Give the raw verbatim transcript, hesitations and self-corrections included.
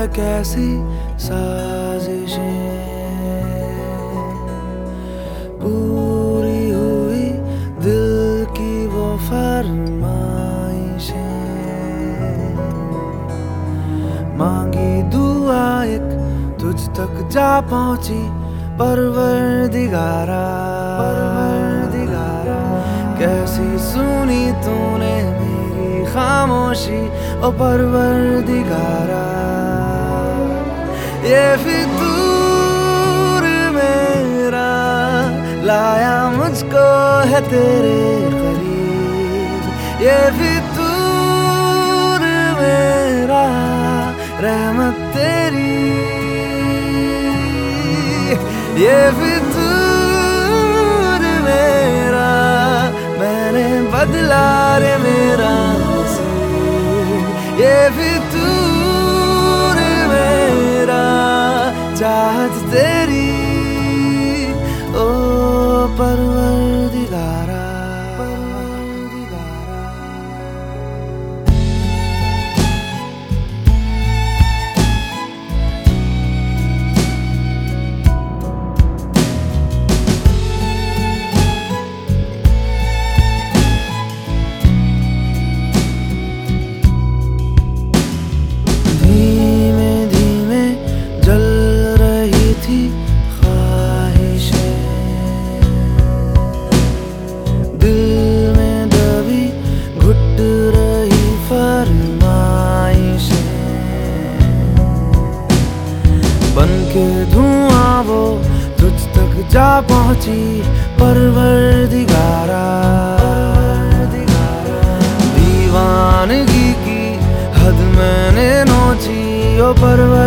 कैसी साजिशें पूरी हुई दिल की वो फरमाइशें, मांगी दुआ एक तुझ तक जा पहुंची परवरदिगारा, परवरदिगारा। कैसी सुनी तूने मेरी खामोशी ओ परवरदिगारा। ये फितूर मेरा लाया मुझको है तेरे करीब, ये फितूर मेरा रहमत तेरी, ये फितूर मेरा मैंने बदला रे मेरा नसीब, ये फितूर मेरा चाहत तेरी ओ परवरदिगारा, परवरदिगारा। धीमे धीमे जल रही थी ख्वाहिशें, दिल में दबी घुट रही फरमाइशें, बन के धुआं वो तुझ तक जा पहुंची परवरदिगारा। दीवानगी की हद मैंने नोची ओ परवर